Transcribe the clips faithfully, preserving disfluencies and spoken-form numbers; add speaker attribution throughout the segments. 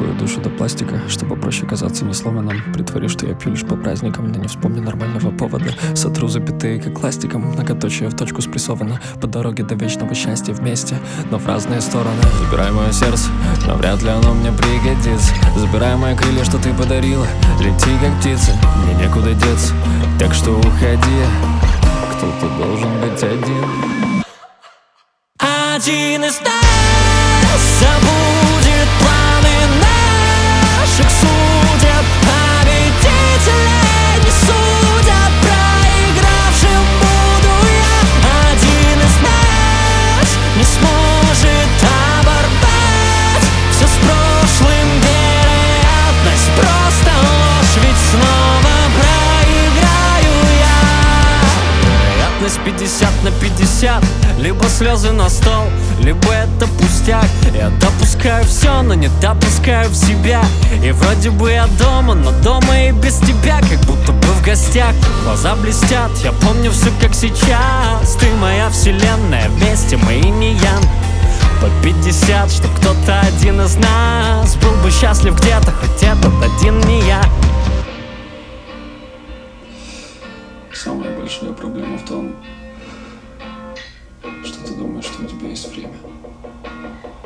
Speaker 1: твою душу до пластика, чтобы проще казаться не сломанным. Притвори, что я пью лишь по праздникам, да не вспомню нормального повода. Сотру запятые, как ластиком, многоточие в точку спрессовано. По дороге до вечного счастья вместе, но в разные стороны. Забирай мое сердце, но вряд ли оно мне пригодится. Забирай мои крылья, что ты подарила. Лети, как птица, мне некуда деться. Так что уходи, кто-то должен быть один.
Speaker 2: Один из нас забудет планы наших судеб. Победителей не судят, проигравшим буду я. Один из нас не сможет оборвать все с прошлым. Вероятность просто ложь, ведь снова проиграю я. Вероятность пятьдесят на пятьдесят. Либо слезы на стол, либо это пустяк. Я допускаю все, но не допускаю в себя. И вроде бы я дома, но дома и без тебя, как будто бы в гостях. Глаза блестят, я помню все как сейчас. Ты моя вселенная, вместе мы и не ян. По пятьдесят, чтоб кто-то один из нас был бы счастлив где-то, хоть этот один не я.
Speaker 1: Самая большая проблема в том, что ты думаешь, что у тебя есть время.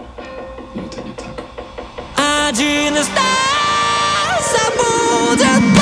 Speaker 1: И это не так.
Speaker 2: Один из нас забудет